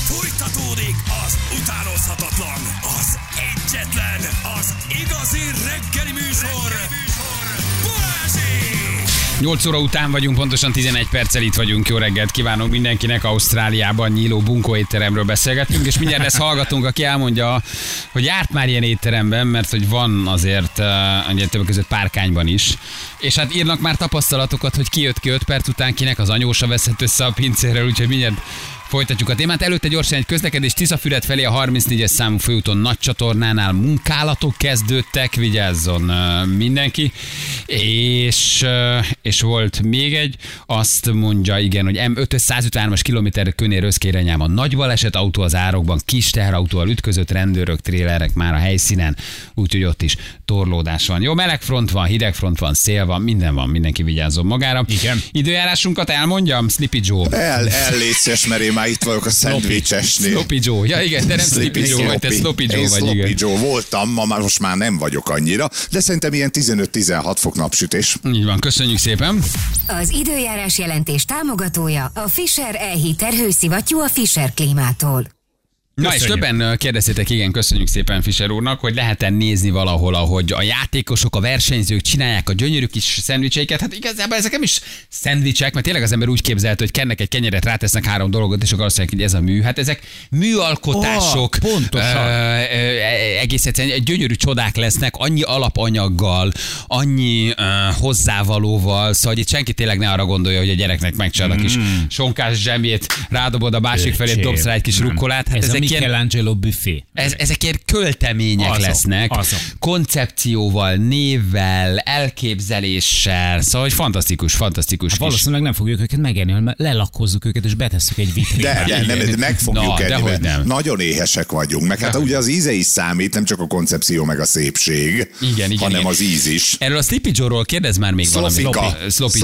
Fújtatódik az utánozhatatlan, az egyetlen, az igazi reggeli műsor, Balázsék! 8 óra után vagyunk, pontosan 11 perccel itt vagyunk. Jó reggelt kívánok mindenkinek. Ausztráliában nyíló bunkó étteremről beszélgetünk, és mindjárt ezt hallgatunk, aki elmondja, hogy járt már ilyen étteremben, mert hogy van azért ugye többek között Párkányban is. És hát írnak már tapasztalatokat, hogy ki jött ki 5 perc után, kinek az anyósa veszett össze a pincérrel, úgyhogy mindjárt folytatjuk a témát. Előtte gyorsan egy közlekedés Tiszafüred felé a 34-es számú főúton nagy csatornánál munkálatok kezdődtek, vigyázzon mindenki. És volt még egy, azt mondja, igen, hogy M5-153-as kilométer Könér Összkéranyában nagy baleset, autó az árokban, kis teherautóval ütközött, rendőrök, trélerek már a helyszínen, úgyhogy ott is torlódás van. Jó, meleg front van, hideg front van, szél van, mindenki vigyázzon magára. Igen. Időjárásunkat elmondjam, Sleepy Joe. Létszes, mert én már itt vagyok a szendvicsesnél. Sloppy Joe. Ja igen, de nem Sleepy Joe vagy, te Sloppy Joe vagy, igen. Sloppy Joe voltam, most már nem vagyok annyira, de szerintem ilyen 15-16 fok napsütés. Így van, köszönjük szépen. Az időjárás jelentés támogatója a Fischer E-Heater hőszivattyú a Fischer Klímától. Na és többen kérdeztétek, igen, köszönjük szépen Fischer úrnak, hogy lehet-e nézni valahol, ahogy a játékosok, a versenyzők csinálják a gyönyörű kis szendvicseiket. Hát igazából ezek nem is szendvicsek, mert tényleg az ember úgy képzelhet, hogy kennek egy kenyeret, rátesznek 3 dolgot, és akkor azt mondják, hogy ez a mű. Hát ezek műalkotások. Pontosan. Egész egyszerűen gyönyörű csodák lesznek, annyi alapanyaggal, annyi hozzávalóval, szóval itt senki tényleg ne arra gondolja, hogy a gyereknek megcsinál a kis sonkás zsemjét, rádobod a másik felé, dobsz rá egy kis rukkolát. Hát ezek Michelangelo buffet. Ezek ilyen költemények lesznek, koncepcióval, névvel, elképzeléssel, szóval hogy fantasztikus. Hát valószínűleg nem fogjuk őket megenni, hanem lelakkozzuk őket, és betesszük egy vitrinbe. De meg fogjuk enni, nem. Nagyon éhesek vagyunk, meg hát ugye az íze is számít, nem csak a koncepció, meg a szépség, hanem az íz is. Erről a Sleepy Joe-ról kérdez már még valami. Sloppy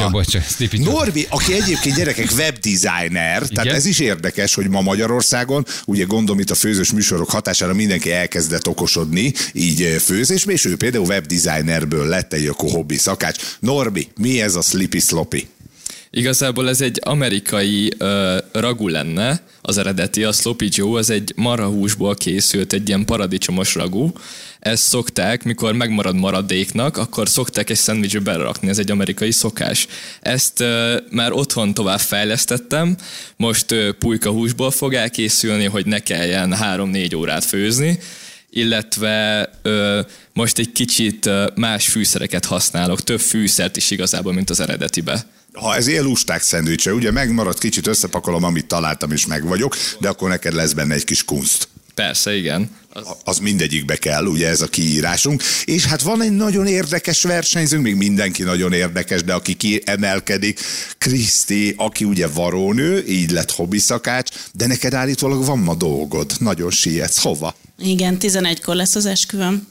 Joe. Norbi, aki egyébként gyerekek webdesigner, tehát ez is érdekes, hogy ma Magyarországon ugye gondolom itt a főzős műsorok hatására mindenki elkezdett okosodni, így főzésbe, és ő például webdesignerből lett egy öko hobbi szakács. Norbi, mi ez a Sleepy Sloppy? Igazából ez egy amerikai ragu lenne, az eredeti, a Sloppy Joe, az egy marhahúsból készült egy ilyen paradicsomos ragu. Ezt szokták, mikor megmarad maradéknak, akkor szokták egy szendvicsbe belerakni, ez egy amerikai szokás. Ezt már otthon tovább fejlesztettem, most pulykahúsból fog elkészülni, hogy ne kelljen 3-4 órát főzni, illetve most egy kicsit más fűszereket használok, több fűszert is igazából, mint az eredetibe. Ha ez ilyen lusták szendvicse, ugye megmarad, kicsit összepakolom, amit találtam, és meg vagyok, de akkor neked lesz benne egy kis kunst. Persze, igen. Az mindegyikbe kell, ugye ez a kiírásunk. És hát van egy nagyon érdekes versenyzőnk, még mindenki nagyon érdekes, de aki kiemelkedik, Kriszti, aki ugye varónő, így lett hobbiszakács, de neked állítólag van ma dolgod. Nagyon sietsz. Hova? Igen, 11-kor lesz az esküvőm.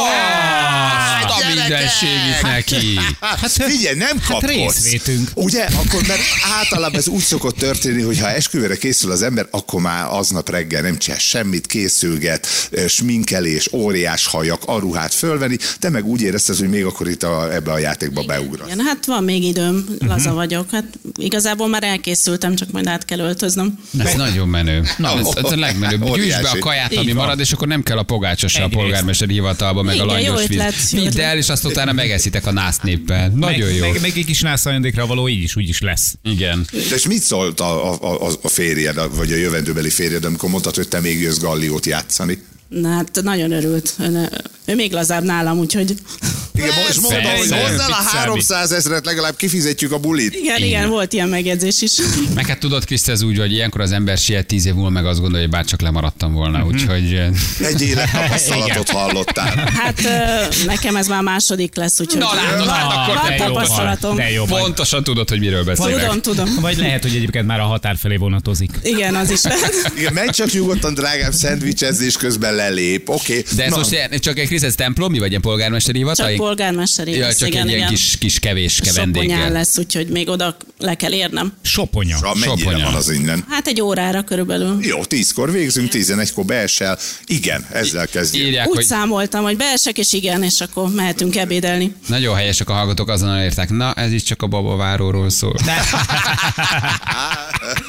A mindenség itt neki. Hát figyelj, nem kapkodsz. Részvétünk. Ugye? Akkor, mert általában ez úgy szokott történni, hogy ha esküvőre készül az ember, akkor már aznap reggel nem csinál semmit, készülget, sminkelés, óriás hajak, a ruhát fölvenni, te meg úgy érezted, hogy még akkor itt ebbe a játékba beugrasz. Igen, hát van még időm, laza vagyok. Hát igazából már elkészültem, csak majd át kell öltöznöm. Ez nagyon menő. Ez a legmenőbb. Gyűjtsd be a kaját, ami marad, és akkor nem kell a pogácsa a polgármesteri hivatalba, meg a langyos víz. Vidd el, és azt utána megeszitek a násznépvel. Nagyon jó. Meg egy kis nászajándékra való így is lesz. Igen. De és mit szólt a férjed, vagy a jövendőbeli férjed, amikor mondtad, hogy te még jössz Galliót játszani? Na hát nagyon örült. Ő még lazább nálam, úgyhogy... Igen, most mondom, hogy hozzá a 300 000-et, legalább kifizetjük a bulit. Igen, volt ilyen megjegyzés is. Meg hát tudod, Kriszti, ez úgy, hogy ilyenkor az ember siet 10 év múlva, meg azt gondolja, hogy bárcsak lemaradtam volna, úgyhogy... Egy élettapasztalatot hallottál. Hát nekem ez már második lesz, úgyhogy... Na látod, akkor tapasztalatom. Pontosan tudod, hogy miről beszélek. Tudom. Vagy lehet, hogy egyébként már a határ felé vonatozik. Igen, az is lehet. Igen, menj csak nyugodtan, drágám, szendvicsezzés közben lelép, oké. De ez most csak egy Kriszti, ez templomi, vagy egy polgármesteri hivatal? Csak polgármesteri. Ja, csak egy ilyen kis kevés vendéggel. Soponyán lesz, úgyhogy még oda le kell érnem. Soponya. Mennyire van az innen? Hát egy órára körülbelül. Jó, 10-kor végzünk, 11-kor beesel. Igen, ezzel kezdjük. Írják, úgy hogy... számoltam, hogy beesek, és igen, és akkor mehetünk ebédelni. Nagyon helyesek a hallgatók, azonnal értek. Na, ez is csak a babaváróról szól.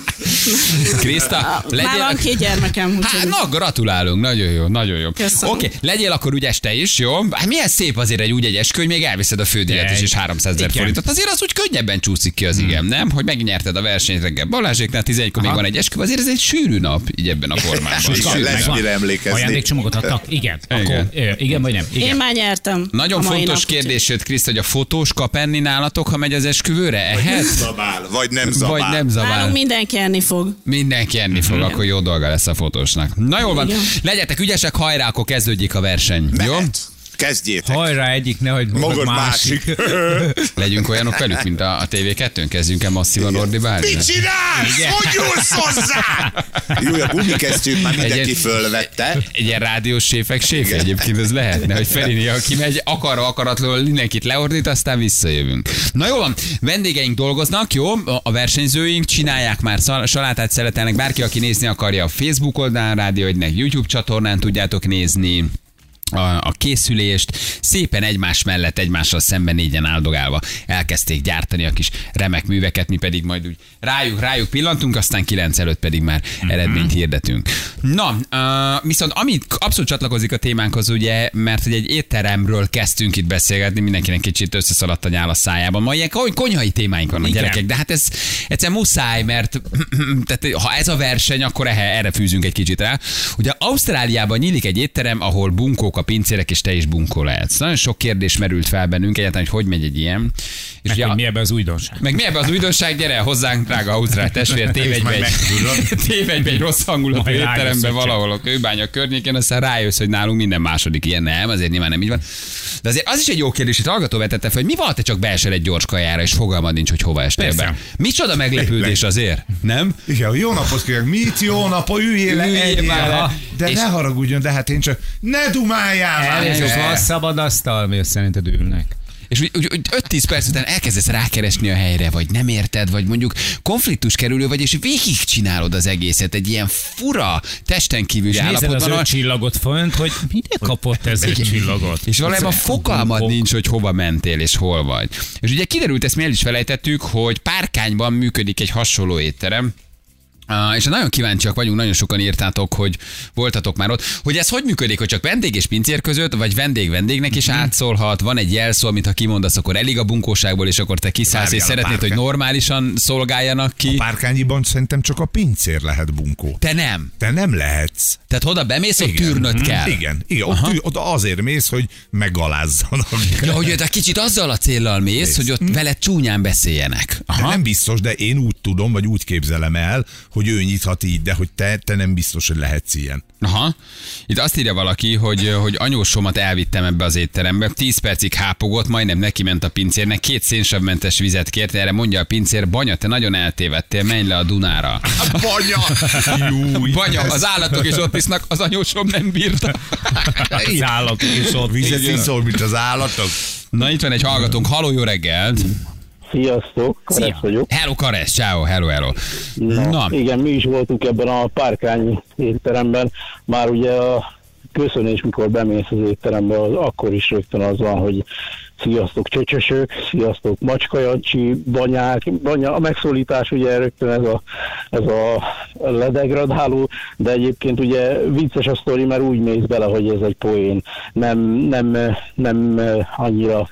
Kriszta, Már van 2 gyermekem, úgyhogy... Hát, na, gratulálunk, nagyon jó, nagyon jó. Köszönöm. Oké, legyél akkor ügyes te is, jó? Hát milyen szép azért egy úgy egyes könyv, még elviszed a fődíjat is, és 300 000 forintot. Azért az úgy könnyebben csúszik ki az igen, nem? Hogy megnyerted a versenyt reggel Balázséknál, 11-kor még van egy esküv, azért ez egy sűrű nap, így ebben a formában. Lesz mire emlékezni. Ajándékcsomagot adtak? Igen. Akkor, igen vagy nem? Igen. Én már nyertem. Nagyon a mai fontos nap, kérdés jött, Kriszt, hogy a fotós kap enni nálatok, ha megy az esküvőre? Ehet? Zabál, vagy nem zabál. Vagy nem zabál. Nálunk mindenki enni fog. Mindenki enni fog, akkor jó dolga lesz a fotósnak. Na jól van, Igen. legyetek ügyesek, hajrá, akkor kezdődjék a verseny. Jó? Mehet. Kezdjétek. Hajrá egyik, nehogy Magad másik. Legyünk olyanok velük, mint a TV2-n, kezdjünk el masszívan ordibálni. Mit csinálsz? Hogy jössz hozzá? Jó, a gumikesztyűt már mindenki fölvette. Egy ilyen rádiós séfek séfe egyébként, ez lehetne, hogy Ferini, aki megy akarva akaratlanul mindenkit leordít, aztán visszajövünk. Na jó van, vendégeink dolgoznak, jó? A versenyzőink csinálják már salátát szeletelnek, bárki, aki nézni akarja a Facebook oldalán, Rádió 1-nek YouTube csatornán tudjátok nézni a készülést, szépen egymás mellett, egymással szemben négyen áldogálva elkezdték gyártani a kis remek műveket, mi pedig majd úgy rájuk pillantunk, aztán 9 előtt pedig már eredményt hirdetünk. Na, viszont ami abszolút csatlakozik a témánkhoz, ugye, mert hogy egy étteremről kezdtünk itt beszélgetni, mindenkinek kicsit összeszaladt a nyál a szájában. Ma ilyen konyhai témáink vannak, gyerekek, de hát ez egyszerűen muszáj, mert tehát, ha ez a verseny, akkor erre fűzünk egy kicsit rá. Ugye Ausztráliában nyílik egy étterem, ahol bunkók a pincérek, és te is bunkó lehetsz. Nagyon sok kérdés merült fel bennünk egyáltalán, hogy megy egy ilyen. És meg ugye, mi ebben az újdonság? Meg mi ebben az újdonság, gyere hozzánk, drága ausztrál testvér, tévedj be egy rossz hangulatú étterembe valahol a Kőbánya környékén, aztán rájössz, hogy nálunk minden második ilyen. Nem, azért nyilván nem így van. De azért az is egy jó kérdés, hogy hallgató vetette fel, hogy mi van, ha te csak beesel egy gyors kajára, és fogalmad nincs, hogy hova estél be. Micsoda meglepődés azért, nem? Igen, jó napot kérek, mit jó napot, üljél le, de ne haragudjon, de hát én csak ne dumáljál már! Van szabad asztal, mi szerinted ülnek? És úgy 5-10 perc után elkezdesz rákeresni a helyre, vagy nem érted, vagy mondjuk konfliktus kerülő vagy, és végigcsinálod az egészet egy ilyen fura, testen kívüli állapotban. És nézed az 5 csillagot fönt, hogy mire kapott ez egy csillagot? És valójában fogalmad nincs, hogy hova mentél és hol vagy. És ugye kiderült, ezt mi el is felejtettük, hogy Párkányban működik egy hasonló étterem, és nagyon kíváncsiak vagyunk, nagyon sokan írtátok, hogy voltatok már ott, hogy ez hogy működik, hogy csak vendég és pincér között, vagy vendégnek is átszólhat, van egy jelszó, amit ha kimondasz, akkor elég a bunkóságból, és akkor te kiszállsz, és szeretnéd, hogy normálisan szolgáljanak ki. A Párkányiban szerintem csak a pincér lehet bunkó. Te nem. Te nem lehetsz. Tehát oda bemész, ott tűrnöd kell. Igen. Ott azért mész, hogy megalázzanak. Ja, hogy egy kicsit azzal a céllal mész, hogy ott veled csúnyán beszéljenek. De nem biztos, de én úgy tudom, vagy úgy képzelem el, hogy ő nyithat így, de hogy te nem biztos, hogy lehetsz ilyen. Aha. Itt azt írja valaki, hogy anyósomat elvittem ebbe az étterembe, 10 percig hápogott, majdnem neki ment a pincérnek, 2 szénsavmentes vizet kért, erre mondja a pincér, Banya, te nagyon eltévedtél, menj le a Dunára. Banya, az állatok is ott isznak, az anyósom nem bírta. Az állatok is ott. Vizet iszol, mint az állatok. Na itt van egy hallgatónk, halló, jó reggelt! Sziasztok, Karesz vagyok. Hello Karesz, ciao, hello. Na. Igen, mi is voltunk ebben a Párkányi étteremben. Már ugye a köszönés, mikor bemész az étterembe, akkor is rögtön az van, hogy sziasztok csöcsösök, sziasztok macskajancsi, Banya, a megszólítás ugye rögtön ez a ledegradáló, de egyébként ugye vicces a sztori, mert úgy mész bele, hogy ez egy poén. Nem annyira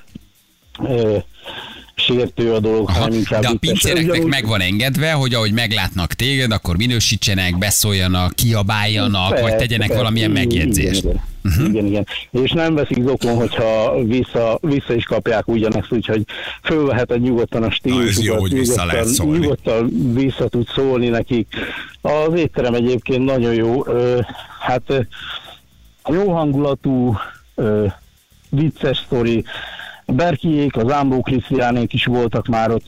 sértő a dolog, hanem inkább de a pincéreknek meg van engedve, hogy ahogy meglátnak téged, akkor minősítsenek, beszóljanak, kiabáljanak, vagy tegyenek valamilyen megjegyzést. Igen. És nem veszik zokon, hogyha vissza is kapják ugyanezt, úgyhogy fölveheted nyugodtan a stílusukat, nyugodtan vissza tud szólni nekik. Az étterem egyébként nagyon jó, hát jó hangulatú, vicces sztori. A Berkiék, az Ámbó Krisztiánék is voltak már ott.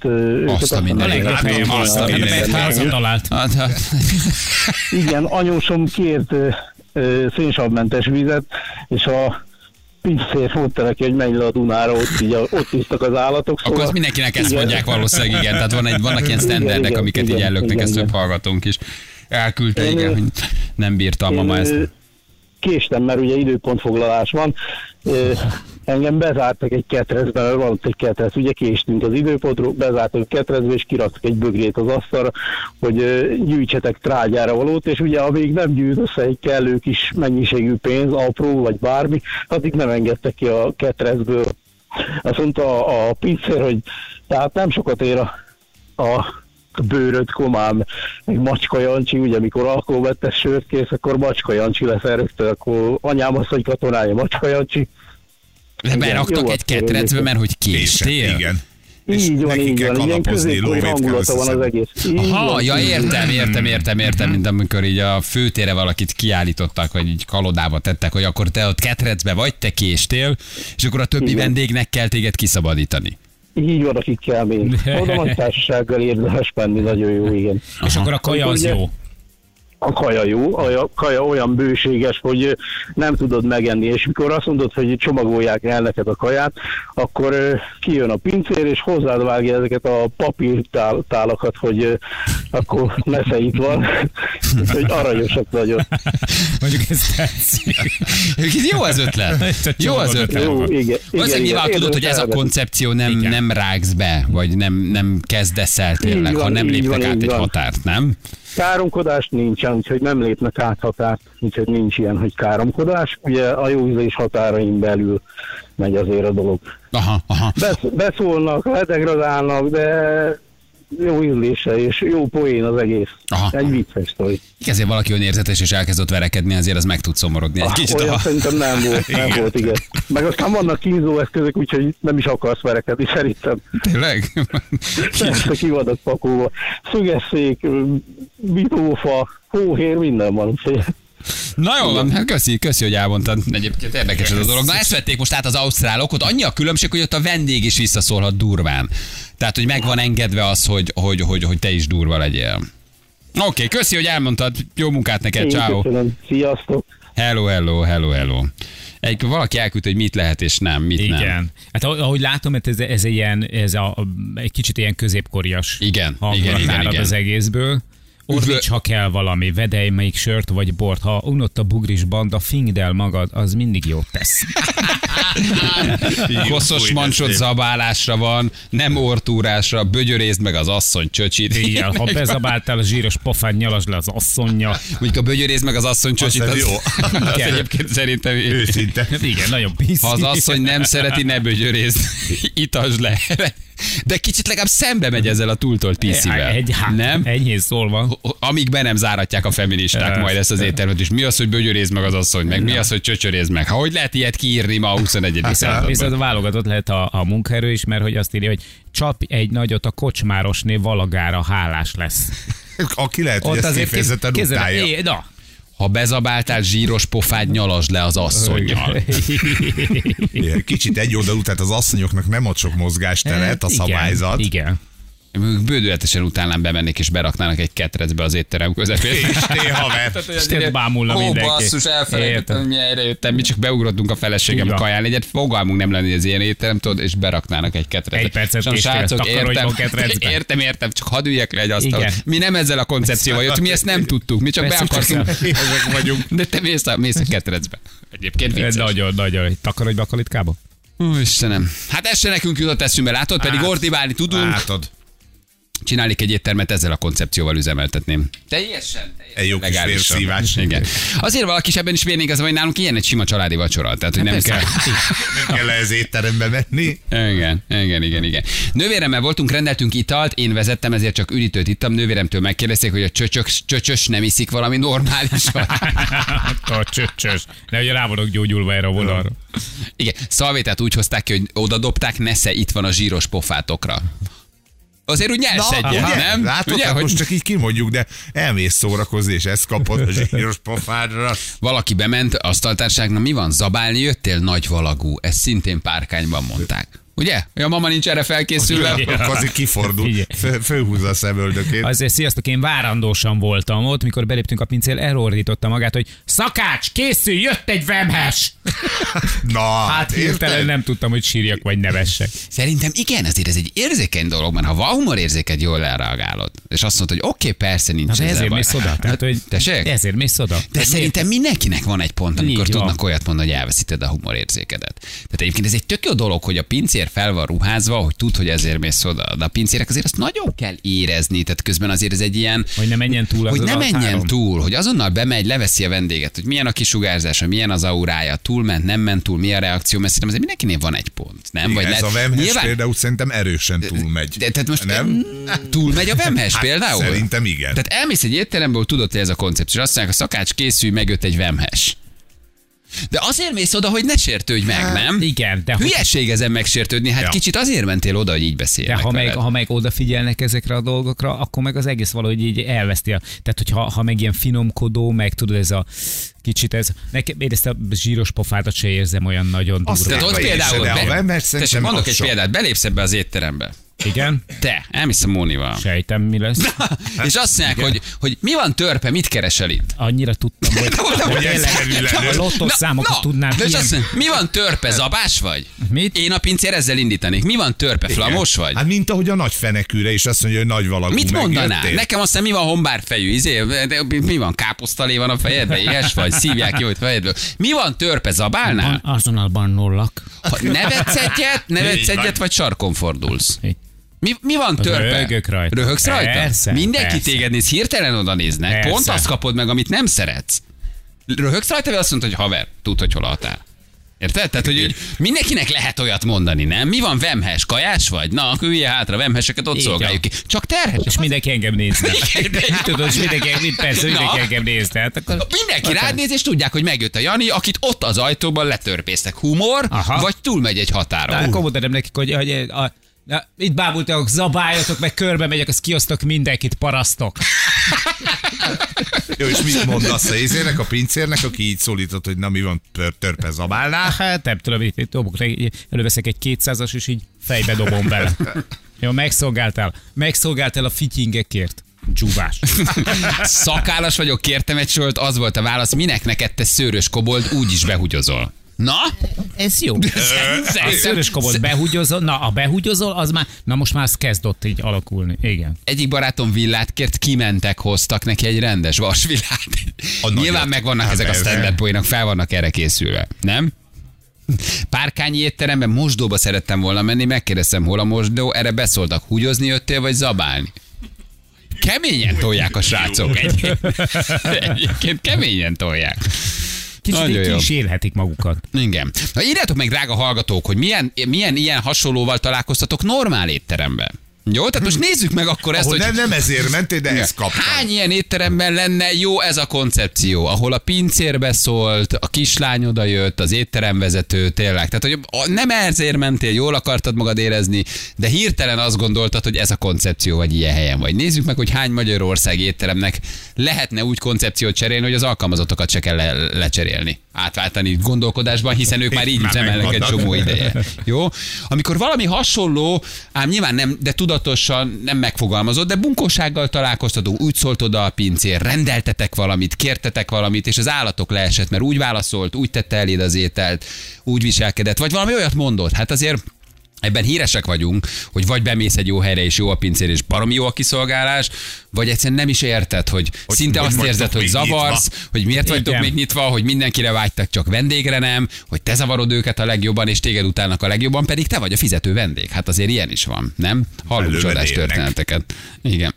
Igen, anyósom kért szénsavmentes vizet, és a pincér mondta neki, hogy menj le a Dunára, ott isztak az állatok. Akkor azt mindenkinek ezt mondják valószínűleg, igen. Tehát vannak ilyen standardek, amiket így ellöknek, ezt több hallgatónk is. Elküldte, igen, hogy nem bírta a mama ezt. Késtem, mert ugye időpontfoglalás van. engem bezártak egy ketrecbe, mert van ott egy ketrec, ugye késtünk az időpontról, bezártak a ketrecbe, és kiraktak egy bögrét az asztalra, hogy gyűjtsetek trágyára valót, és ugye amíg nem gyűjt össze egy kellő kis mennyiségű pénz, apró vagy bármi, addig nem engedtek ki a ketrecből. Azt mondta a pincér, hogy tehát nem sokat ér a bőröd komám, meg Macska Jancsi, ugye amikor alkoholmentes sört kész, akkor Macska Jancsi lesz rögtön, akkor anyám azt, hogy katonája Macska Jancsi. De beraktak egy ketrecbe, mert hogy késtél? Igen. Így van, ilyen középkori hangulata van az egész. Aha, ja, értem, mint amikor így a főtére valakit kiállítottak, vagy így kalodába tettek, hogy akkor te ott ketrecbe vagy, te késtél, és akkor a többi vendégnek kell téged kiszabadítani. Így van, akik kell még. Oda nagy társasággal érdemes menni, nagyon jó, igen. És akkor a kaja az jó. A kaja jó, a kaja olyan bőséges, hogy nem tudod megenni, és mikor azt mondod, hogy csomagolják el neked a kaját, akkor kijön a pincér, és hozzád vágja ezeket a papírtálakat, hogy akkor nesze itt van, hogy aranyosak nagyon. Mondjuk ez tetszik. Jó az ötlet. Jó az ötlet. Jó, igen. Valószínűleg nyilván tudod, hogy ez a koncepció nem rágsz be, vagy nem kezdesz el tényleg, ha nem lépnek át egy határt, nem? Káromkodás nincsen, úgyhogy nem lépnek át határt, úgyhogy nincs ilyen, hogy káromkodás. Ugye a jó ízlés határain belül megy azért a dolog. Aha. Beszólnak, ledegradálnak, de jó ízlése és jó poén az egész. Aha. Egy vicces sztori. Ezért valaki olyan érzetes és elkezdett verekedni, azért az meg tud szomorodni egy kicsit. Olyan szerintem nem volt, igen. Meg aztán vannak kínzó eszközök, úgyhogy nem is akarsz verekedni szerintem. Tényleg? Persze ki vannak pakolva. Szögesszék, bitófa, hóhér, minden van. Na jó van, hát köszi, hogy elmondtad. Egyébként érdekes ez a dolog. Na ezt vették most át az ausztrálok, ott annyi a különbség, hogy ott a vendég is visszaszólhat durván. Tehát, hogy meg van engedve az, hogy te is durva legyél. Oké, köszi, hogy elmondtad. Jó munkát neked, ciao. Köszönöm, sziasztok. Hello. Valaki elküldte, hogy mit lehet és nem, mit nem. Igen. Hát ahogy látom, ez egy kicsit ilyen középkorias hangulat az egészből. Ordíts, ha kell valami, vedelj melyik sört vagy bort, ha unott a bugris banda, fingd el magad, az mindig jót tesz. Koszos mancsot zabálásra van, nem ortúrásra, bögyörézd meg az asszony csöcsit. Igen, ha bezabáltál a zsíros pofán, nyalasd le az asszonya. Mondjuk a bögyörézd meg az asszony csöcsit, az jó. Az egyébként szerintem őszinte. Igen, nagyon piszi. Ha az asszony nem szereti, ne bögyörézd, itasd le. De kicsit legalább szembe megy ezzel a túltolt piszivel. Nem? Enyhén szólva. Amíg be nem záratják a feministák majd ezt az éttermet is. Mi az, hogy bögyörézd meg az asszony, meg mi az, hogy csöcsörézd meg. Hogy lehet ilyet kiírni ma a 21. században? Viszont válogatott lehet a munkaerő is, mert hogy azt írja, hogy csapj egy nagyot a kocsmárosné, valagára hálás lesz. Aki lehet, hogy ezt kifejezetten utálja. Na. Ha bezabáltál zsíros pofád, nyalasd le az asszonnyal. Kicsit egy oldalú, tehát az asszonyoknak nem ad sok mozgásteret a szabályzat. Igen. Bődületesen utálnám bemennék és beraknának egy ketrecbe az étterem közepén. És té haver. És bámulna mindenki. Basszus, elfelejtettem, hogy mi helyre jöttem. Mi csak beugrottunk a feleségem kaján. Egyet fogalmunk nem lenni az ilyen étterem, tudod, és beraknának egy ketrecbe. Egy percet késtél, takarodj a ketrecbe. Értem, csak hadd üljek le egy asztal. Mi nem ezzel a koncepcióval jöttünk, mi ezt nem tudtuk. Mi csak be akartunk. Ezek vagyunk. De te mész a ketrecbe. Egyébként vicces. Nagyon. Takarodj be a kalitkába. Istenem. Hát ez se nekünk jutott eszünkbe, látod? Pedig ordibálni tudunk. Látod. Csinálnék egy éttermet, ezzel a koncepcióval üzemeltetném. Teljesen egy jó kis vérszívás. Igen. Azért valaki is ebben is vérnék az, hogy nálunk ilyen egy sima családi vacsora. Tehát, hogy nem kell. Nem kell ez étterembe menni. Igen. Nővéremmel voltunk, rendeltünk italt, én vezettem, ezért csak üdítőt ittam. Nővéremtől megkérdezték, hogy a csöcsös nem iszik valami normálisan. A csöcsös. De ugye rá vannak gyógyulva erre a vonalra. Igen, szalvétát úgy hozták ki, hogy oda dobták, nesze, itt van a zsíros pofátokra. Azért úgy nyersz egyet, nem? Látod, ugye, hát hogy... most csak így kimondjuk, de elmész szórakozni, és ezt kapod a zsíros pofádra. Valaki bement, asztaltárságnak mi van? Zabálni jöttél? Nagy valagú. Ezt szintén Párkányban mondták. Ugye? A mama nincs erre felkészülve. Kazi kifordul, fölhúzza a szemöldökét. Azért sziasztok, én várandósan voltam ott, mikor beléptünk a pincér, elordította magát, hogy Szakács, készül, jött egy vemhes! Na, hát hirtelen nem tudtam, hogy sírjak vagy nevessek. Szerintem igen, azért ez egy érzékeny dolog, mert ha van humorérzéked, jól lereagálod. És azt mondod, hogy oké, persze nincs ezzel ezért mész oda. Tehát, hogy ezért mész oda. De szerintem mindenkinek van egy pont, amikor tudnak olyat mondani, hogy elveszíted a humorérzékedet. Tehát egyébként ez egy tök jó dolog, hogy a pincér fel van ruházva, hogy tud, hogy ezért mész oda. De a pincérek azért azt nagyon kell érezni, tehát közben azért ez egy ilyen... Hogy ne menjen túl hogy ne menjen túl, hogy azonnal bemegy, leveszi a vendéget, hogy milyen a kisugárzása, milyen az aurája, túlment, nem ment túl, mi a reakció, mert szerintem azért mindenkinél van egy pont. Nem? Igen, vagy ez a vemhes például szerintem erősen túlmegy. Tehát most nem? Túlmegy a vemhes például? Szerintem igen. Tehát elmész egy étteremből, tudod, hogy ez a koncepció. Azt mondják, a Szakács, készülj, megjött egy vemhes. De azért mész oda, hogy ne sértődj meg, nem? Igen. De hülyeség ezen megsértődni, hát kicsit azért mentél oda, hogy így beszélnek. De ha meg odafigyelnek ezekre a dolgokra, akkor meg az egész valahogy így elveszti. Tehát, hogyha meg ilyen finomkodó, meg tudod, ez a kicsit ez... Én ezt a zsíros pofádat se érzem olyan nagyon durva. Tehát ott például... Mondok egy példát, belépsz ebbe az étterembe. Igen? Te, elmész a Mónival. Sejtem, mi lesz. És azt mondják, hogy mi van törpe, mit keresel itt? Annyira tudtam, hogy a lottos számokat tudnám. De azt mondja, mi van törpe, zabás vagy? Mit? Én a pincér ezzel indítanék. Mi van törpe, flamos vagy? Hát mint ahogy a nagy fenekűre is azt mondja, hogy nagy valagú. Mit mondanál? Nekem aztán mi van hombárfejű? Mi van káposztalé van a fejedbe? Ilyes vagy? Szívják ki, hogy fejedből. Mi van törpe, zabálnál? Azonnal bannollak. Nevetsz egyet, vagy sarkon fordulsz? Mi van törpe? Röhögök rajta. Röhögsz rajta? Persze, mindenki persze. téged néz, hirtelen oda néznek. Persze. Pont azt kapod meg, amit nem szeretsz. Röhögsz rajta, vagy azt mondod, hogy haver, tudd, hogy hol a határ. Érted? Tehát, hogy mindenkinek lehet olyat mondani, nem? Mi van, vemhes, kajás vagy? Na, akkor ülje hátra, vemheseket ott szolgáljuk ki. Csak terhes. És mindenki engem nézne. Tudod, és mindenki engem nézne. Hát akkor... Mindenki rád néz, és tudják, hogy megjött a Jani, akit ott az ajtóban letörpésztek. Humor, vagy túlmegy egy határon. Akkor mondanám nekik, hogy itt bábultak, zabáljatok, meg körbe megyek, azt kiosztok mindenkit, parasztok. Jó, és mit mondasz a izének, a pincérnek, aki így szólított, hogy na mi van, törpe, zabálnál? Hát nem tudom, előveszek egy 200-as, és így fejbe dobom bele. Jó, megszolgáltál a fityingekért. Dzsúvás. Szakállas vagyok, kértem egy sört, az volt a válasz, minek neked te szőrös kobold, úgyis behugyozol. Na? Ez jó. A szőrös kobold behugyozol, na a behugyozol, az már, na most már az kezdott így alakulni. Igen. Egyik barátom villát kért, kimentek, hoztak neki egy rendes vasvillát. Nyilván megvannak ezek a stand-up poénok, fel vannak erre készülve, nem? Párkányi étteremben mosdóba szerettem volna menni, megkérdeztem, hol a mosdó, erre beszóltak, húgyozni jöttél, vagy zabálni? Keményen tolják a srácok egyébként keményen tolják. Kicsit így ki is élhetik magukat. Igen. Na írjátok meg, drága hallgatók, hogy milyen ilyen hasonlóval találkoztatok normál étteremben. Jó, tehát most nézzük meg akkor ezt, hogy... Nem ezért mentél, de ezt kaptam. Hány ilyen étteremben lenne jó ez a koncepció, ahol a pincér beszólt, a kislány oda jött, az étteremvezető, tényleg. Tehát, hogy nem ezért mentél, jól akartad magad érezni, de hirtelen azt gondoltad, hogy ez a koncepció, vagy ilyen helyen vagy. Nézzük meg, hogy hány magyarországi étteremnek lehetne úgy koncepciót cserélni, hogy az alkalmazottokat se kell lecserélni. Átváltani gondolkodásban, hiszen ők már így üzemelnek egy csomó ideje. Jó? Amikor valami hasonló, ám nyilván nem, de tudatosan nem megfogalmazott, de bunkósággal találkoztatunk, úgy szólt oda a pincér, rendeltetek valamit, kértetek valamit, és az állatok leesett, mert úgy válaszolt, úgy tette eléd az ételt, úgy viselkedett, vagy valami olyat mondott. Hát azért ebben híresek vagyunk, hogy vagy bemész egy jó helyre, és jó a pincér, és baromi jó a kiszolgálás, vagy egyszerűen nem is érted, hogy szinte azt érzed, hogy zavarsz, nyitva. Hogy miért vagytok még nyitva, hogy mindenkire vágytak, csak vendégre nem, hogy te zavarod őket a legjobban, és téged utálnak a legjobban, pedig te vagy a fizető vendég. Hát azért ilyen is van, nem? Hallunk csodás történeteket. Igen.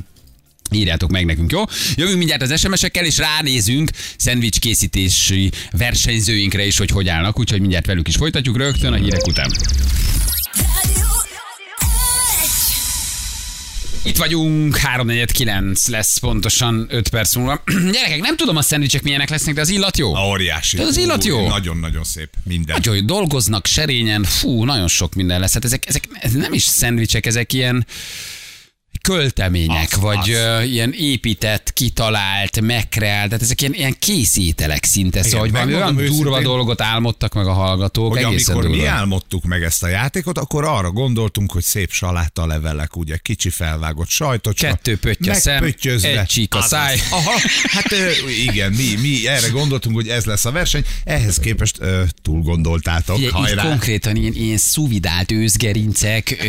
Írjátok meg nekünk, jó? Jövünk mindjárt az SMS-ekkel, és ránézünk szendvics készítési versenyzőinkre is, hogy állnak, úgyhogy mindjárt velük is folytatjuk rögtön a hírek után. Itt vagyunk, 3:49 lesz pontosan 5 perc múlva. Gyerekek, nem tudom a szendvicsek milyenek lesznek, de az illat jó. Óriási. De az illat jó. Nagyon-nagyon szép. Minden. Nagyon jó, dolgoznak serényen, nagyon sok minden lesz. Hát ezek nem is szendvicsek, ezek ilyen költemények, vagy ilyen épített, kitalált, megkreált, tehát ezek ilyen készételek szinte, szóval, hogy valami olyan durva dolgot álmodtak meg a hallgatók. Hogy egészen amikor durva. mi álmodtuk meg ezt a játékot, akkor arra gondoltunk, hogy szép saláta levelek, ugye kicsi felvágott sajtocska. 2 pötty a szem, 1 csík a száj. Aha, hát igen, mi erre gondoltunk, hogy ez lesz a verseny, ehhez képest túl gondoltátok. Így konkrétan ilyen szuvidált őzgerincek,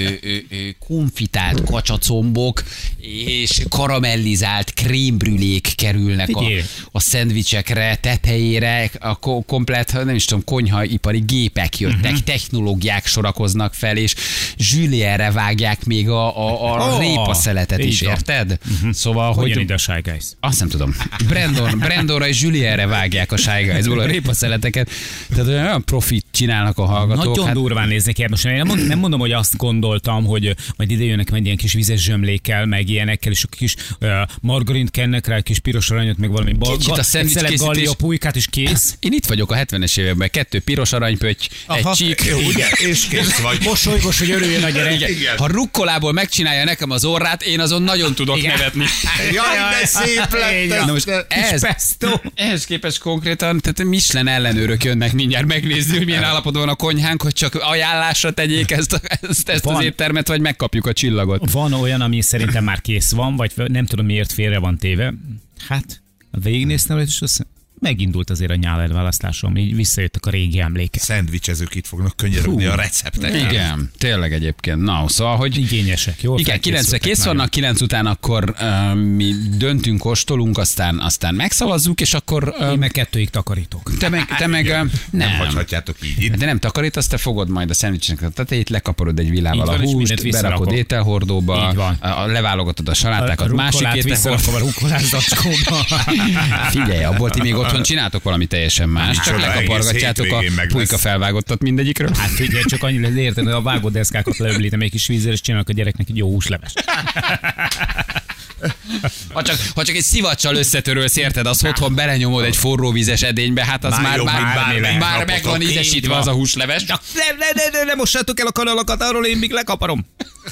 konfitált kacsacombok és karamellizált krémbrülék kerülnek a szendvicsekre, tetejére, a komplet, nem is tudom, konyhaipari gépek jöttek, technológiák sorakoznak fel, és zsülierre vágják még a répaszeletet is, érted? Szóval, hogy... ide a Shy Guys? Azt nem tudom. Brandonra és Julierre vágják a Shy Guysból a répaszeleteket. Tehát olyan profit csinálnak a hallgatók. Nagyon durván néznek ki. Most nem mondom, hogy azt gondoltam, hogy majd ide jönnek meg ilyen kis vizes zsömlékkel, meg ilyenekkel, és a kis margarint kennek rá, egy kis piros aranyot, meg valami egy gallia pulykát, is kész. Én itt vagyok a 70-es években. 2 piros aranypötty, egy csík. Ugye? És kész vagy. Mosolygos, hogy örüljön a gyerek. Igen. Ha rukkolából megcsinálja nekem az orrát, én azon nagyon tudok nevetni. Jaj, de szép lett. Na most ehhez képest konkrétan, tehát Michelin ellenőrök jönnek mindjárt megnézni, hogy milyen állapotban van a konyhánk, hogy csak ajánlásra tegyék ezt az éttermet, vagy megkapjuk a csillagot. Van olyan, ami szerintem már kész van, vagy nem tudom miért félre van téve. Hát, végignéztem, és azt megindult azért a nyál elválasztásom, így visszajöttek a régi emlékek. Szendvicsezők itt fognak könyörögni a receptek. Igen, tényleg egyébként. Na, szóval, hogy... Igényesek, jól. Igen, 9-re kész vannak, 9 után akkor mi döntünk, kóstolunk, aztán megszavazzuk, és akkor... Én meg 2-ig takarítok. Te meg nem hagyhatjátok így. De nem takarítasz, te fogod majd a szendvicsnek a tetejét, lekaparod egy villával a húst, berakod ételhordóba, leválogatod a salátákat, másik ételhordóba. Figyelj, abból ti még otthon csináltok valami teljesen más, csak lekapargatjátok a pulyka felvágottat mindegyikről. Hát figyelj, csak annyira érted, hogy a vágódeszkákat leöblítem egy kis vízzel, és csinálok a gyereknek egy jó húsleves. Ha csak egy szivacsal összetörölsz, érted, az otthon belenyomod egy forró vízes edénybe, hát az már meg van ízesítve az a húsleves. Ne mossátok el a kanalakat, arról én még lekaparom.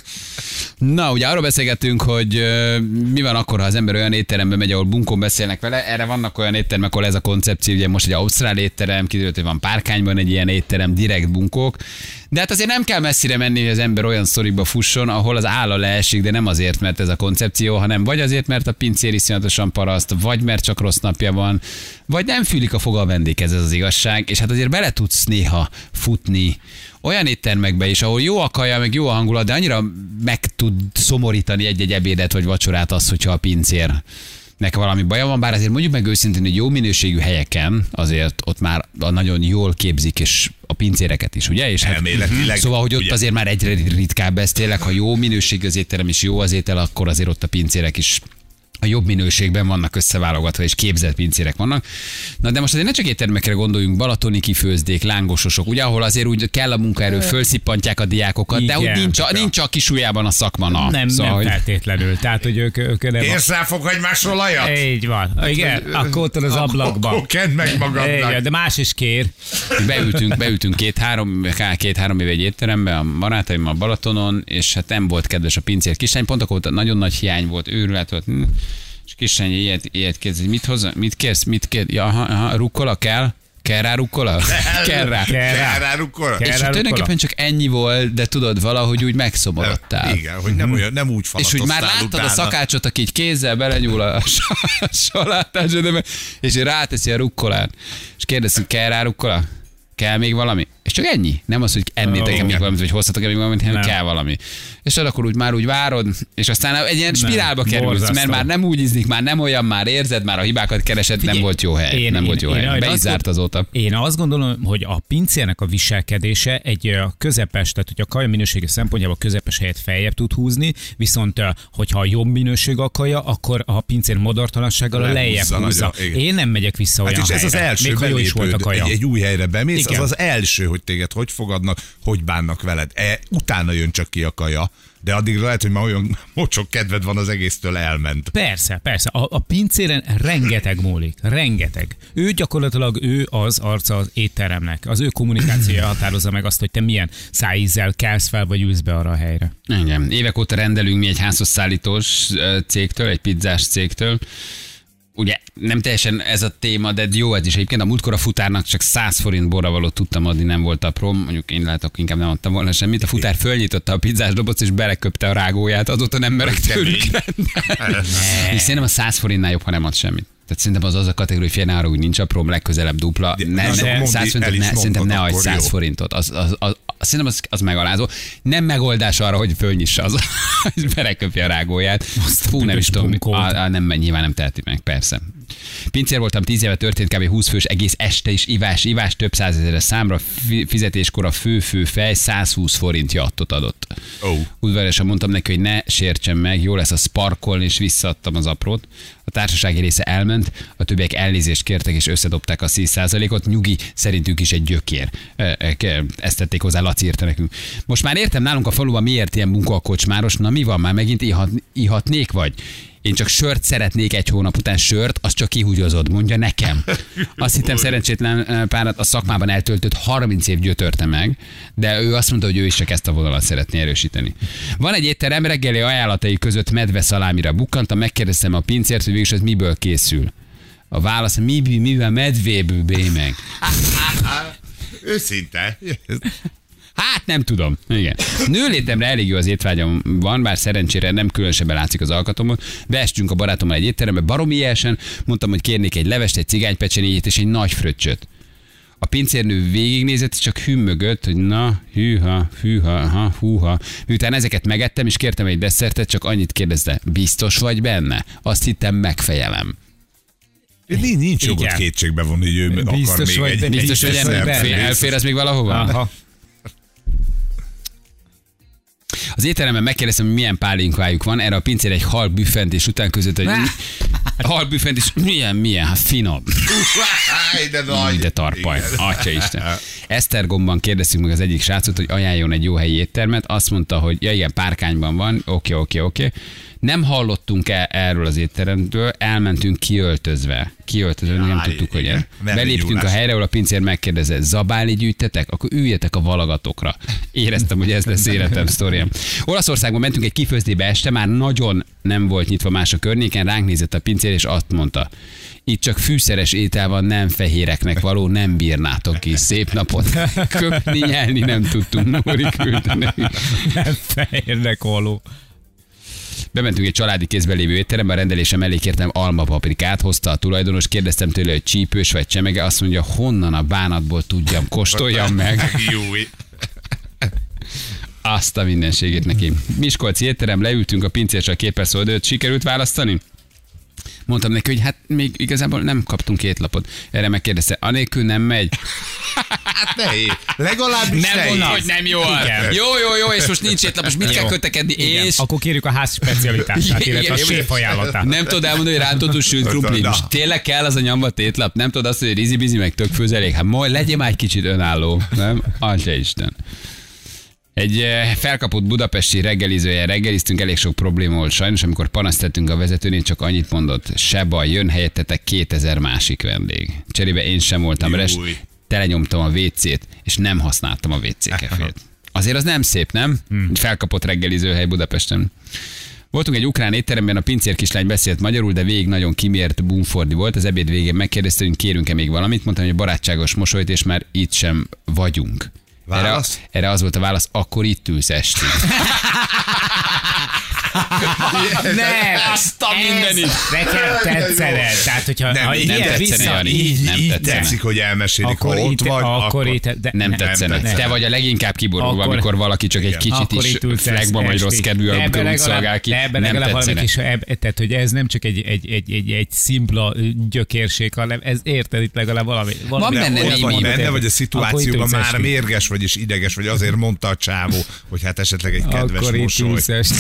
Na, ugye arról beszélgettünk, hogy mi van akkor, ha az ember olyan étterembe megy, ahol bunkón beszélnek vele. Erre vannak olyan éttermek, ahol ez a koncepció, ugye most egy ausztrál étterem, kiderült, hogy van Párkányban egy ilyen étterem, direkt bunkók. De hát azért nem kell messzire menni, hogy az ember olyan sztoriba fusson, ahol az álla leesik, de nem azért, mert ez a koncepció, hanem vagy azért, mert a pincér iszonyatosan paraszt, vagy mert csak rossz napja van, vagy nem fűlik a foga a vendéghez, ez az igazság. És hát azért bele tudsz néha futni olyan éttermekbe is, ahol jó a kaja, meg jó a hangulat, de annyira meg tud szomorítani egy-egy ebédet vagy vacsorát az, hogyha a pincérnek valami baja van, bár azért mondjuk meg őszintén, hogy jó minőségű helyeken azért ott már nagyon jól képzik, és a pincéreket is, ugye? És hát, szóval, hogy ott azért már egyre ritkább ez tényleg, ha jó minőségű az étterem és jó az étel, akkor azért ott a pincérek is a jobb minőségben vannak összeválogatva, és képzelt pincérek vannak. Na de most azért ne csak éttermekre gondoljunk, balatoni kifőzdék, lángososok, ugye, ahol azért úgy kell a munkaerő, fölszippantják a diákokat, de úgy nincs a kis ujjában a szakma. Nem feltétlenül. Tehát, hogy ők nem... Érsz rá foghagymas olajat? Így van. Igen, akkor ott az ablakban. Akkor kedd meg magadnak. De más is kér. Beültünk 2-3 éve egy étterembe, a barátaimmal Balatonon, és hát nem volt kedves a pincér kislány, pont akkor nagyon nagy hiány volt, őrület volt. És kislány ilyet kérdez, hogy mit kérsz? Ja, rukkola kell? Kell rá rukkola? Kell rá rukkola? És tulajdonképpen csak ennyi volt, de tudod, valahogy úgy megszomorodtál. Igen, hogy nem olyan, úgy falatoztál. És úgy már láttad utána a szakácsot, aki így kézzel belenyúl a salátásodba, és ráteszi a rukkolát. És kérdezzük, kell rá rukkola? Kell még valami? És csak ennyi. Nem az, hogy ennétek még valamit, vagy hoztatok még valamit, hanem kell valami. És akkor úgy várod, és aztán egy ilyen spirálba kerülsz, mert már nem úgy ízlik, már nem olyan, már érzed, már a hibákat keresed, nem volt jó hely. Nem volt jó hely. Be is zárt azóta. Én azt gondolom, hogy a pincérnek a viselkedése egy közepes, tehát hogy a kaja minősége szempontjából közepes helyet feljebb tud húzni, viszont hogyha jobb minőség a kaja, akkor a pincér modortalansággal lejjebb húzza. Én nem megyek vissza olyan helyre. Ez az első belépőd, egy új helyre bemész, az első, hogy téged hogy fogadnak, hogy bánnak veled. Utána jön csak ki a kaja. volna. De addigra lehet, hogy már olyan mocsok kedved van, az egésztől elment. Persze. A pincéren rengeteg múlik. Rengeteg. Ő gyakorlatilag az arca az étteremnek. Az ő kommunikációja határozza meg azt, hogy te milyen szájízzel kelsz fel, vagy ülsz be arra a helyre. Igen. Évek óta rendelünk mi egy házhoz szállítós cégtől, egy pizzás cégtől. Ugye nem teljesen ez a téma, de jó ez is. Egyébként a múltkor a futárnak csak 100 forint borravalót tudtam adni, nem volt apróm. Mondjuk én lehet, akkor inkább nem adtam volna semmit. A futár fölnyitotta a pizzás dobozt, és beleköpte a rágóját. Azóta nem merek tőlük rendelni. És szerintem a 100 forintnál jobb, ha nem ad semmit. Tehát szerintem az a kategória, hogy fél ne arra, hogy nincs apróm, legközelebb dupla. Szerintem ne adj 100 forintot. Szerintem az megalázó. Nem megoldás arra, hogy fölnyissa az, hogy beleköpje a rágóját. Fú, nem is tudom. Nyilván nem teheti meg, persze. Pincér voltam 10 éve, történt kb. 20 fős, egész este is ivás, több százezeres számra, fizetéskor a fő fej 120 forint jattot adott. Udvariasan mondtam neki, hogy ne sértsen meg, jó lesz a sparkolni, és visszaadtam az aprót. A társasági része elment, a többiek elnézést kértek, és összedobták a 10%-ot. Nyugi, szerintünk is egy gyökér. Ezt tették hozzá, Laci írta nekünk. Most már értem nálunk a faluban, miért ilyen munkakocsmáros, na mi van, már megint ihatnék vagy? Én csak sört szeretnék egy hónap után, sört, az csak kihúgyozod, mondja nekem. Azt hittem szerencsétlen párat a szakmában eltöltött 30 év gyötörte meg, de ő azt mondta, hogy ő is csak ezt a vonalat szeretné erősíteni. Van egy étterem, reggeli ajánlatai között medve szalámira bukkantam, megkérdeztem a pincért, hogy végülis ez miből készül. A válasz, mivel medvéből meg. Őszinte. Hát nem tudom. Igen. Nőlétemre elég jó az étvágyam van, bár szerencsére nem különösebben látszik az alkatomon. Beestünk a barátommal egy étterembe, baromi ilyesen, mondtam, hogy kérnék egy levest, egy cigánypecsenyét és egy nagy fröccsöt. A pincérnő végignézett, csak hümmögött, hogy na, hűha. Miután ezeket megettem, és kértem egy desszertet, csak annyit kérdezte, biztos vagy benne? Azt hittem, megfejelem. Nincs jogot kétségbe vonni, hogy ő akar még egy biztos, hogy elfér ez még valahova? Aha. Az étteremben megkérdeztem, hogy milyen pálinkájuk van, erre a pincér egy hal büffent, és után között egy hal büffent, és milyen, hát finom. De tarpaj, atyaisten. Esztergomban kérdeztük meg az egyik srácot, hogy ajánljon egy jó helyi éttermet, azt mondta, hogy ja igen, Párkányban van, oké. Nem hallottunk erről az étteremtől, elmentünk kiöltözve, nem tudtuk, hogy ez. Beléptünk a helyre, ahol a pincér megkérdezett, zabálni gyűjtetek? Akkor üljetek a valagatokra. Éreztem, hogy ez lesz életem sztoriám. Olaszországban mentünk egy kifőzdébe este, már nagyon nem volt nyitva más a környéken, ránk nézett a pincér, és azt mondta, itt csak fűszeres étel van, nem fehéreknek való, nem bírnátok ki. Szép napot. Köpni, nyelni nem tudtunk, Nóri küldte nekünk. Nem fehérnek való. Bementünk egy családi kézben lévő étterembe, a rendelésem mellé kértem almapaprikát, hozta a tulajdonos, kérdeztem tőle, hogy csípős vagy csemege, azt mondja, honnan a bánatból tudjam, kóstoljam meg. Azt a mindenségét neki. Miskolci étterem, leültünk, a pincérsel képeszol, de sikerült választani? Mondtam neki, hogy hát még igazából nem kaptunk étlapot. Erre megkérdezte, anélkül nem megy. Hát legalábbis nem mondta, hogy nem jó. Jó, és most nincs étlap, most mit kell kötekedni, és... Akkor kérjük a ház specialitását, illetve a séf ajánlatát. Nem tudod elmondani, hogy rántott sült krumpli. Most tényleg kell az a nyomvat étlap? Nem tudod azt, hogy rizi-bizi meg tök főzelék. Hát majd legyél már egy kicsit önálló. Nem? Atyaisten. Egy felkapott budapesti reggelizője reggeliztünk, elég sok probléma volt sajnos, amikor panaszt tettünk a vezetőnél, csak annyit mondott, se baj, jön helyettetek 2000 másik vendég. Cserébe én sem voltam rest, telenyomtam a WC-t, és nem használtam a WC kefét. Azért az nem szép, nem? Felkapott reggelizőhely Budapesten. Voltunk egy ukrán étteremben, a pincér kislány beszélt magyarul, de végig nagyon kimért bumfordi volt. Az ebéd végén megkérdezte, hogy kérünk-e még valamit, mondtam, hogy barátságos mosolyt, és már itt sem vagyunk. Erre az volt a válasz, akkor itt ülsz estig. Nem, azt a mindenit. Nekem tetszene. Tehát, hogyha nem tetszene, Jani. Nem tetszik, hogy elmesélik, ha ott vagy, akkor nem tetszene. Te vagy a leginkább kiborulva, amikor valaki csak egy kicsit is flagban vagy rossz kedvű, amikor úgy szolgál ki. Nem tetszene. Tehát, hogy ez nem csak egy szimpla gyökérség, hanem ez érted itt legalább valami. Van benne vagy a szituációban már mérges vagy és ideges vagy, azért mondta a csávó, hogy hát esetleg egy kedves mosoly.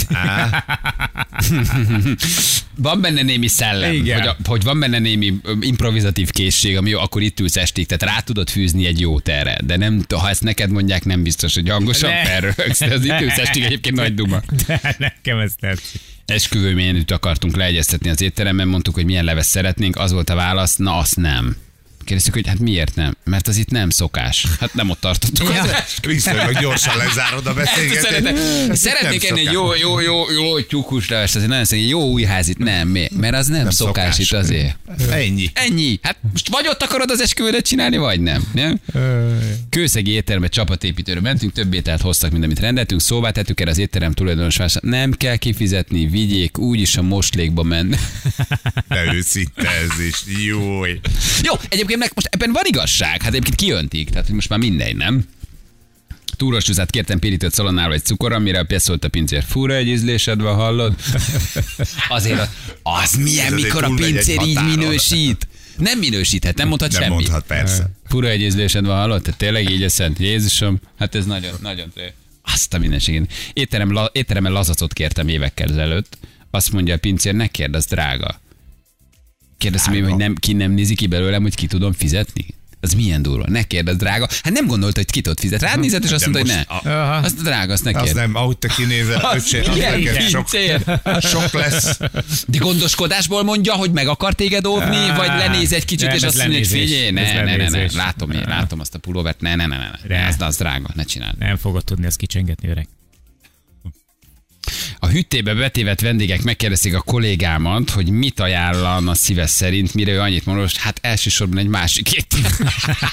Van benne némi szellem, hogy van benne némi improvizatív készség, ami jó, akkor itt ülsz estig, tehát rá tudod fűzni egy jót erre, de nem, ha ezt neked mondják, nem biztos, hogy hangosan felröhögsz, de az itt ülsz estig egyébként nagy duma. De nekem ezt tetszik. Esküvőmenüt akartunk leegyeztetni az étteremben, mondtuk, hogy milyen leves szeretnénk, az volt a válasz, na azt nem. Kérdeztük, hogy hát miért nem? Mert az itt nem szokás. Hát nem ott tartottuk. Viszonylag gyorsan lezárod a beszélgetést. Szeretnék enni egy jó tyúkus levest, azért nagyon szeretnék, jó újházit. Nem, mert az nem szokás itt azért. Ennyi. Hát most vagy ott akarod az esküvődet csinálni, vagy nem. Kőszegi étterembe csapatépítőről mentünk, több ételt hoztak, mint amit rendeltünk, szóvá tettük erre az étterem tulajdonos, nem kell kifizetni, vigyék, úgyis a moslékba menni. De őszinte ez is, jó. Jó, egyébként meg most ebben van igazság, hát egyébként kijöntik, tehát most már mindegy, nem? Túros csúszát kértem pirítőt szalonnál egy cukorra, mire beszólt a pincér. Fura egy ízlésed van, hallod? Azért az milyen, mikor a pincér így minősít? Nem minősíthet, nem mondhat semmit. Nem mondhat, persze. Fura egy ízlésed van, hallod? Tehát tényleg így eszed, Jézusom, hát ez nagyon azt a mindenségét. Étteremben lazacot kértem évekkel ezelőtt. Azt mondja a pincér, ne kérd, az drága. Kérdeztem én, hogy ki nem nézi ki belőlem, hogy ki tudom fizetni? Az milyen durva? Ne kérdezz, drága. Hát nem gondolta, hogy ki tudod fizetni. Rád nézett, és azt mondta, hogy ne. Azt drága, azt ne kérdezz. Az nem, ahogy te kinézel, sok lesz. De gondoskodásból mondja, hogy meg akar téged óvni, vagy lenéz egy kicsit, és azt mondja, hogy figyelj, ne. Látom azt a pulóvert, ne. Az drága, ne csináld. Nem fogod tudni ezt kicsengetni, öreg. A hűtébe betévedt vendégek megkérdezték a kollégámat, hogy mit ajánlan a szíve szerint, mire ő annyit mondott, hogy hát elsősorban egy másik étel.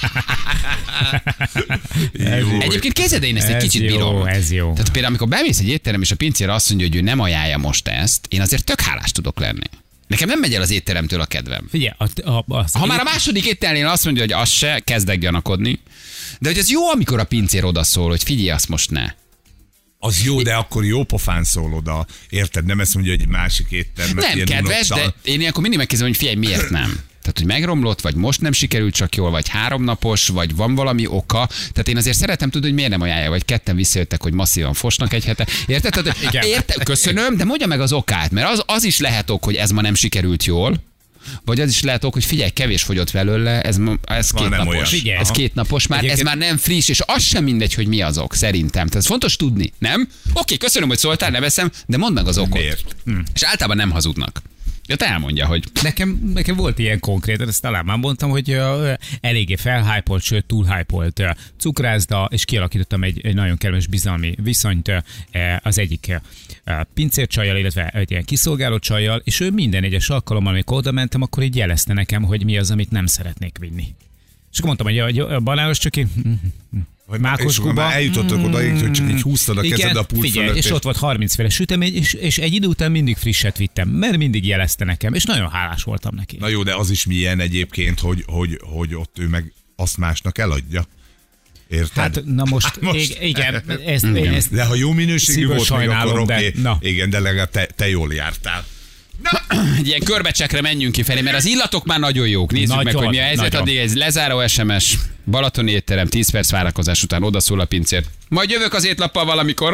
Egyébként képzeld, én ezt egy kicsit bírom. Ez jó. Tehát például, amikor bemész egy étterem, és a pincér azt mondja, hogy ő nem ajánlja most ezt, én azért tök hálás tudok lenni. Nekem nem megy el az étteremtől a kedvem. Figyelj, ha már a második étteremnél azt mondja, hogy az se, kezdek gyanakodni. De hogy ez jó, amikor a pincér odaszól, hogy figyelj, azt most ne. Az jó, de akkor jó pofán szól oda. Érted? Nem ezt mondja, hogy egy másik éttermet. Nem kedves, de én ilyenkor mindig megkérdezem, hogy figyelj, miért nem? Tehát, hogy megromlott, vagy most nem sikerült csak jól, vagy 3 napos, vagy van valami oka. Tehát én azért szeretem tudni, hogy miért nem ajánlja, vagy ketten visszajöttek, hogy masszívan fosnak egy hete. Érted? Köszönöm, de mondja meg az okát, mert az is lehet ok, hogy ez ma nem sikerült jól. Vagy az is lehet ok, hogy figyelj, kevés fogyott belőle, ez 2 napos. Ez 2 napos már, ez már nem friss, és az sem mindegy, hogy mi az ok, szerintem. Tehát ez fontos tudni, nem? Oké, köszönöm, hogy szóltál, ne veszem, de mondd meg az okot. És általában nem hazudnak. Ja, te elmondja, hogy... Nekem volt ilyen konkrét, ezt talán már mondtam, hogy eléggé felhypolt, sőt túlhypolt cukrászda, és kialakítottam egy nagyon kellemes bizalmi viszonyt az egyik pincércsajjal, illetve egy ilyen kiszolgáló csajjal, és ő minden egyes alkalommal, amikor oda mentem, akkor így jelezte nekem, hogy mi az, amit nem szeretnék vinni. És akkor mondtam, hogy a banános csak mákos guba. Eljutottak oda, hogy csak így húztad a kezed a pult fölött. És ott volt 30 féle sütemény, és egy idő után mindig frisset vittem, mert mindig jelezte nekem, és nagyon hálás voltam neki. Na jó, de az is milyen egyébként, hogy ott ő meg azt másnak eladja. Érted? Hát na most. Igen. De ha jó minőségű volt, még akkor oké. Igen, de legalább te jól jártál. Egy ilyen körbecsekre menjünk kifelé, mert az illatok már nagyon jók. Nézzük meg, hogy mi a helyzet. Addig egy lezáró SMS, Balatoni étterem, 10 perc várakozás után odaszól a pincér. Majd jövök az étlappal valamikor.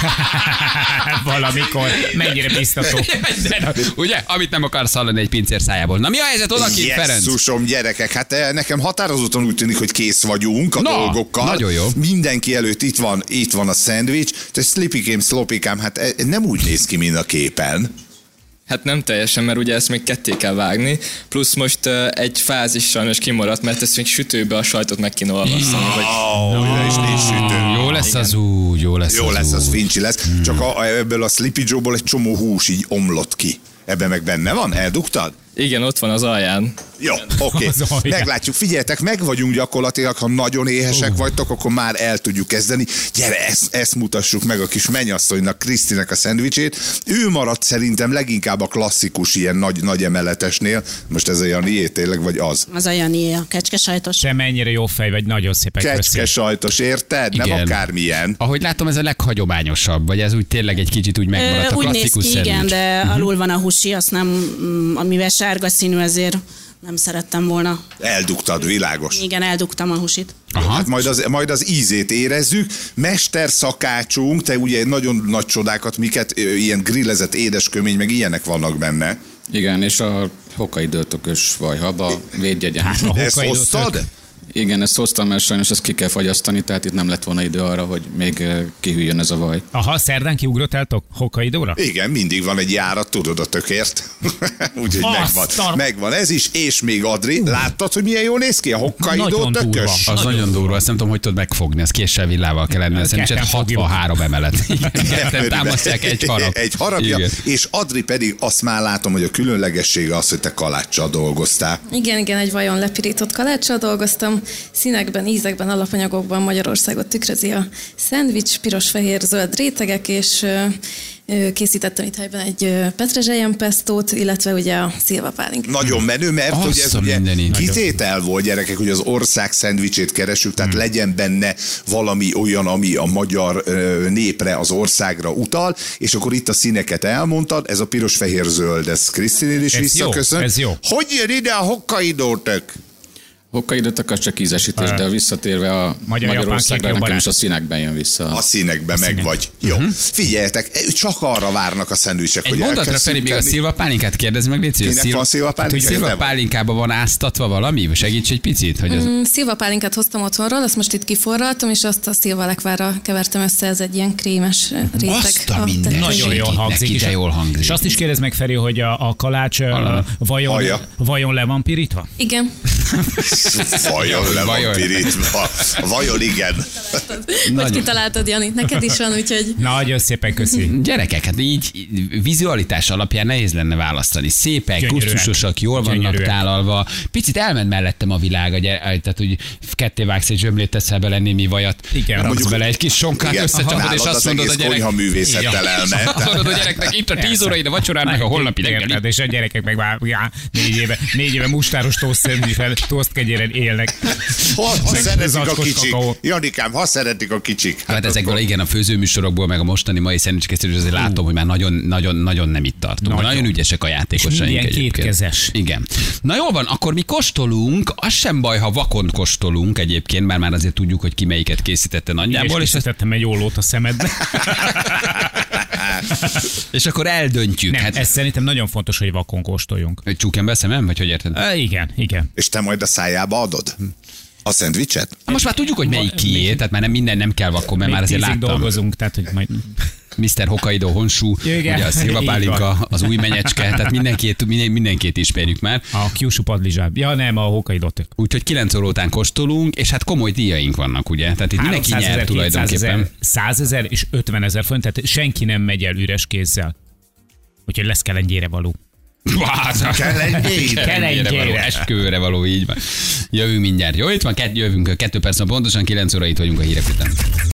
Valamikor. Mennyire biztató. Ugye? Amit nem akarsz hallani egy pincér szájából. Na mi a helyzet odakint, Ferenc? Jesszusom, gyerekek, hát nekem határozottan úgy tűnik, hogy kész vagyunk a dolgokkal. Nagyon jó. Mindenki előtt itt van a szendvics. Te slipikém, szlopikám, hát nem úgy néz ki, mint a képen. Hát nem teljesen, mert ugye ezt még ketté kell vágni, plusz most egy fázis sajnos kimaradt, mert ezt még sütőbe a sajtot meg kéne olvasztani. Jó lesz az úgy, jó lesz az fincsi lesz. Csak ebből a Sleepy Joe-ból egy csomó hús így omlott ki. Ebben meg benne van? Eldugtad? Igen, ott van az alján. Jó, oké. Meglátjuk. Figyeljetek, meg vagyunk gyakorlatilag, ha nagyon éhesek vagytok, akkor már el tudjuk kezdeni. Gyere, ezt mutassuk meg a kis mennyasszonynak, Krisztinek a szendvicsét. Ő maradt szerintem leginkább a klasszikus ilyen nagy emeletesnél. Most ez a Janié tényleg, vagy az? Az a Janié, a kecskesajtos. Te mennyire jó fej vagy, nagyon szépen köszi. Kecskesajtos, érted? Igen. Nem akármilyen. Ahogy látom, ez a leghagyományosabb, vagy ez úgy tényleg egy kicsit úgy megmaradt a klasszikus szendvics. Igen, de alul van a húsi, azt nem, amivel sárga színű, ezért Nem szerettem volna. Eldugtad, világos. Igen, eldugtam a husit. Aha. Hát majd az ízét érezzük. Mesterszakácsunk, te ugye nagyon nagy csodákat, miket, ilyen grillezett édeskömény, meg ilyenek vannak benne. Igen, és a Hokkaido tökös vajhaba védjegyen. Ezt hoztad? Igen, ezt hoztam, mert sajnos ezt ki kell fagyasztani, tehát itt nem lett volna idő arra, hogy még kihűljön ez a vaj. Aha, szerdán kiugrottáltok Hokkaidóra? Igen, mindig van egy járat, tudod, a tökért. Úgyhogy megvan ez is, és még Adri, láttad, hogy milyen jól néz ki a Hokkaidó tökös? Az nagyon durva, azt nem tudom, hogy tudod megfogni, az késsel villával kell lenni, szerintem 63 emelet. Ketten támasztják egy harap. Egy harapja, és Adri pedig azt már látom, hogy a különlegessége az, hogy te kaláccsal dolgoztál. Igen, egy vajon lepirított kaláccsal dolgoztam. Színekben, ízekben, alapanyagokban Magyarországot tükrözi a szendvics, piros, fehér, zöld rétegek, és készítettem itt helyben egy petrezselyen pestót, illetve ugye a szilvapálinkát. Nagyon menő, mert hogy ez ugye kitétel volt, gyerekek, hogy az ország szendvicsét keresünk, tehát legyen benne valami olyan, ami a magyar népre, az országra utal, és akkor itt a színeket elmondtad, ez a piros, fehér, zöld, ez Krisztinél is visszaköszön. Ez jó. Hogy jön ide a Hokkaidó tök? Hokkaidót akar csak ízesítés, de visszatérve a Magyarországra nekem is a színekben jön vissza. A színekben meg vagy. Jó. Figyeljetek, csak arra várnak a szendvicsek, hogy mondatra Feri, még a szilvapálinkát kérdezz meg, légy szíves. Kinek van szilvapálinka? Hogy szilvapálinkában van áztatva valami? Segíts egy picit. Hogy az... Szilvapálinkát hoztam otthonról, azt most itt kiforraltam, és azt a szilvalekvárra kevertem össze, ez egy ilyen krémes réteg. Azt a minden. Nagyon jól hangzik. És azt is kérdezz meg, Feri, hogy a kalács vajon le van pirítva? Igen. Vajon le van pirítva. Vajon igen. Hogy kitaláltad, Jani? Neked is van, úgyhogy... Nagyon szépen köszi. Gyerekek, hát így vizualitás alapján nehéz lenne választani. Szépek, gusztusosak, jól vannak tálalva. Picit elment mellettem a világ, tehát hogy ketté vágsz egy zsömlét, teszel bele némi vajat, raksz bele egy kis sonkát, összecsapod, és azt mondod a gyerek... Konyha művészettel elment. Azt mondod a gyereknek, itt a 10 órai, de vacsorán meg a holnapi reggeli. És a gyerekek meg már 4 éve mustáros tosztkegyéren élnek. Ha szeretik a kicsik. Janikám, ha szeretik a kicsik. Hát ezekből igen, a főzőműsorokból, meg a mostani mai szendvicskészítésről azért látom, hogy már nagyon nem itt tartunk. Nagyon ügyesek a játékosaink egyébként. Kétkezes. Igen. Na jól van, akkor mi kóstolunk, az sem baj, ha vakon kóstolunk egyébként, mert már azért tudjuk, hogy ki melyiket készítette nagyjából. És tettem egy ólót a szemedbe. És akkor eldöntjük. Nem, ez szerintem nagyon fontos, hogy vakon kóstoljunk. Hogy csukjam be a szemem, vagy hogy érted? Igen. És te majd a szájába adod? A szendvicset? Most már tudjuk, hogy melyik kié, tehát már nem minden nem kell vakon, mert már azért láttam. Dolgozunk, tehát hogy majd... Mr. Hokkaido Honshu, ugye a szilvapálinka, az új menyecske, tehát mindenkit ismerjük már. A Kyushu padlizsáb. Ja nem, a Hokkaido tök. Úgyhogy 9 óra után kóstolunk, és hát komoly díjaink vannak, ugye? Tehát itt mindenki nyer tulajdonképpen. 100 000 és 50 000 forint, tehát senki nem megy el üres kézzel. Úgyhogy lesz kelengyére való. Kelengyére. Esküvőre való, így van. Jövünk mindjárt. Jó, itt van, jövünk 2 perc, pontosan 9 óra itt vagyunk a hírek után.